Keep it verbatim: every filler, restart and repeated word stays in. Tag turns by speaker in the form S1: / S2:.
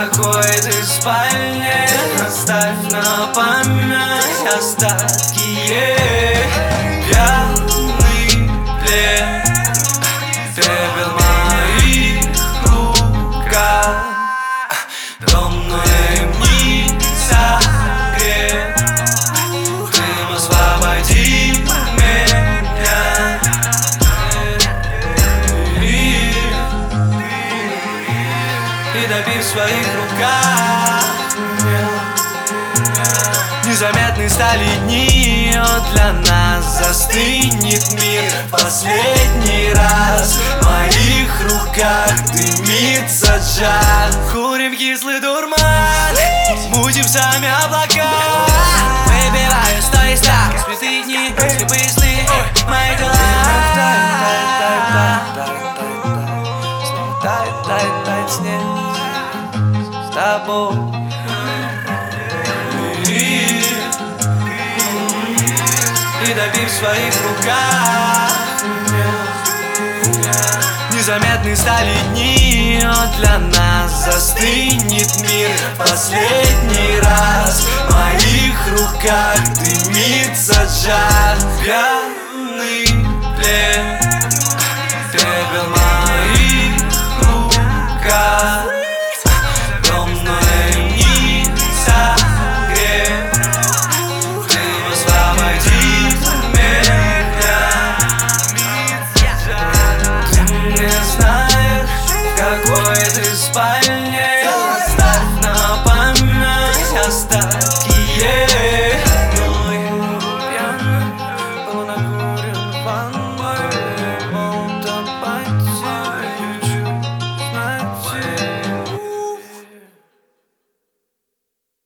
S1: какой ты в спальне. Оставь на память остатки ей. Пьяный плен, пепел в моих руках. Темная темница, грех. Дым, освободи меня. И топи в своих руках. Незаметны стали дни, от для нас застынет мир. Последний раз в моих руках дымится жар. Курим кислый дурман, мутим сами облака. Выпиваю сто и ста, святые дни, слепые сны, мои дела. Снова тает, тает, тает снег с тобой. И топи в своих руках. Незаметны стали дни, от для нас застынет мир. Последний раз в моих руках дымится жар. Пьяный плен.